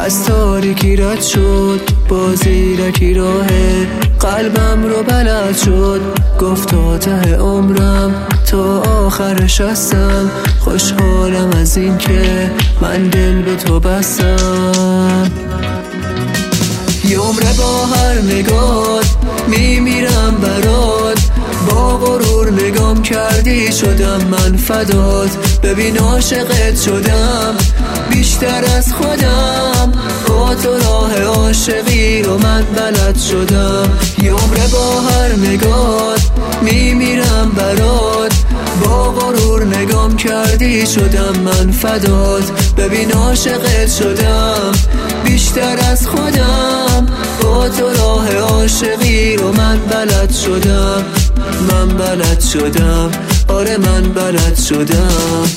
از تاریکی رد شد با زیرکی راهه، قلبم رو بلد شد گفت تا ته عمرم تا آخرش هستم. خوشحالم از این که من دل به تو بستم. یه عمره با هر نگات میمیرم برات، با غرور نگام کردی شدم من فدات. ببین عاشقت شدم بیشتر از خودم، با تو راه عاشقی رو من بلد شدم. یه عمره با هر نگات میمیرم برات، با غرور نگام کردی شدم من فدات. ببین عاشقت شدم بیشتر از خودم، با تو راه عاشقی رو من بلد شدم. من بلد شدم، آره من بلد شدم.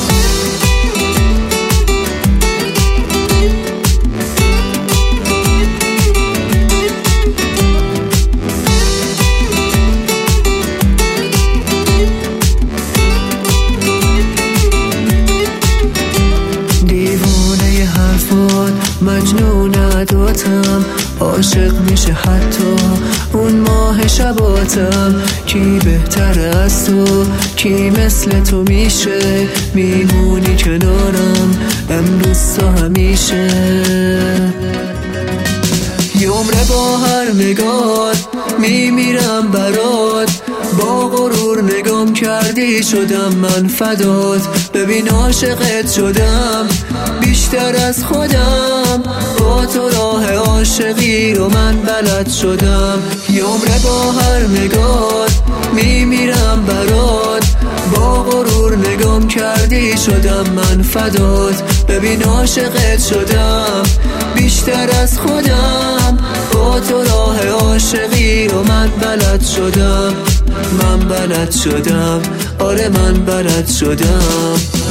دیوانه حرفات مجنون عداتم، عاشق میشه حتی اون ماه شباتم. کی بهتر از تو، کی مثل تو میشه، میمونی کنارم امروز تا همیشه. یه عمره با هر نگات میمیرم برات، با غرور نگام کردی شدم من فدات. ببین عاشقت شدم بیشتر از خودم، با تو راه عاشقی رو من بلد شدم. یه عمره با هر نگات میمیرم برات، با غرور نگام کردی شدم من فدات. ببین عاشقت شدم بیشتر از خودم، با تو راه عاشقی رو من بلد شدم. من بلد شدم، آره من بلد شدم.